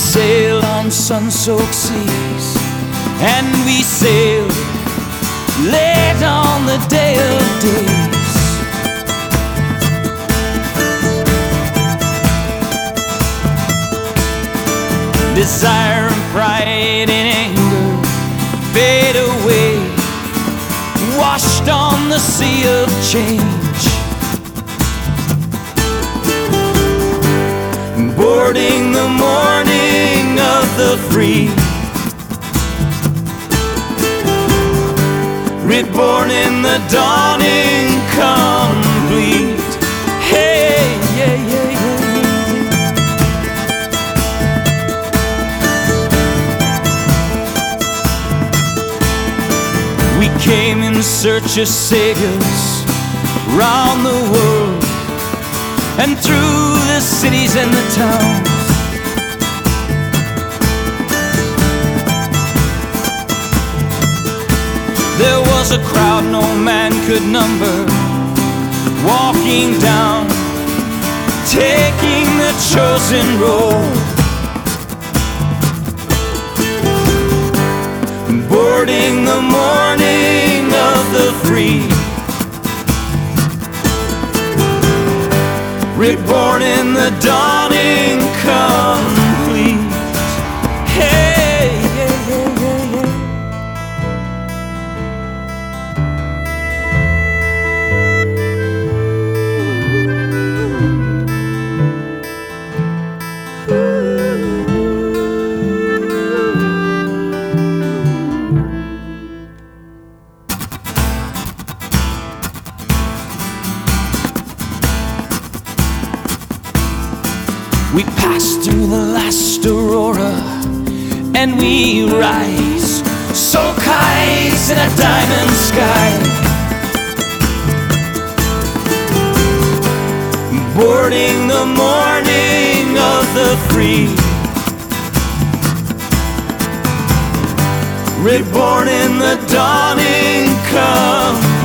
sailed on sun-soaked seas, and we sailed late on the day of days. Desire and pride and anger fade away, washed on the sea of change. Boarding the morning of the free, reborn in the dawning complete. Hey, yeah, yeah, yeah, yeah. We came in search of saviors round the world, and through the cities and the towns. There was a crowd no man could number, walking down, taking the chosen road. Boarding the morning of the free, reborn in the dawning complete. Hey, yeah, yeah, yeah, yeah. We pass through the last aurora, and we rise, so kites in a diamond sky. Boarding the morning of the free, reborn in the dawning come.